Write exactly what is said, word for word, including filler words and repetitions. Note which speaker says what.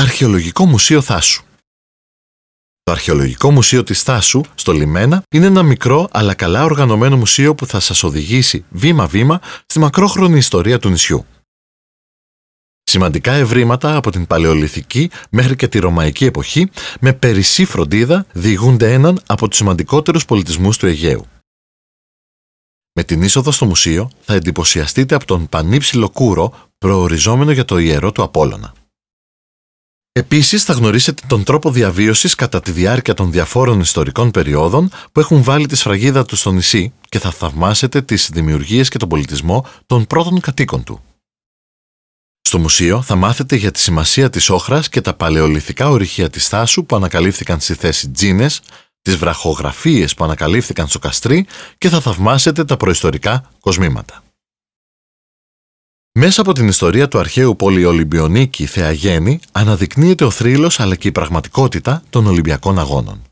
Speaker 1: Αρχαιολογικό Μουσείο Θάσου. Το Αρχαιολογικό Μουσείο της Θάσου, στο Λιμένα, είναι ένα μικρό αλλά καλά οργανωμένο μουσείο που θα σας οδηγήσει βήμα-βήμα στη μακρόχρονη ιστορία του νησιού. Σημαντικά ευρήματα από την Παλαιολιθική μέχρι και τη Ρωμαϊκή εποχή, με περισσή φροντίδα, διηγούνται έναν από τους σημαντικότερους πολιτισμούς του Αιγαίου. Με την είσοδο στο μουσείο θα εντυπωσιαστείτε από τον πανύψηλο κούρο προοριζόμενο για το ιερό του Απόλλωνα. Επίσης θα γνωρίσετε τον τρόπο διαβίωσης κατά τη διάρκεια των διαφόρων ιστορικών περιόδων που έχουν βάλει τη σφραγίδα του στο νησί και θα θαυμάσετε τις δημιουργίες και τον πολιτισμό των πρώτων κατοίκων του. Στο μουσείο θα μάθετε για τη σημασία της όχρας και τα παλαιολιθικά ορυχεία της Θάσου που ανακαλύφθηκαν στη θέση τζίνες, τις βραχογραφίες που ανακαλύφθηκαν στο Καστρί και θα θαυμάσετε τα προϊστορικά κοσμήματα. Μέσα από την ιστορία του αρχαίου Πολυολυμπιονίκη Θεαγέννη αναδεικνύεται ο θρύλος αλλά και η πραγματικότητα των Ολυμπιακών Αγώνων.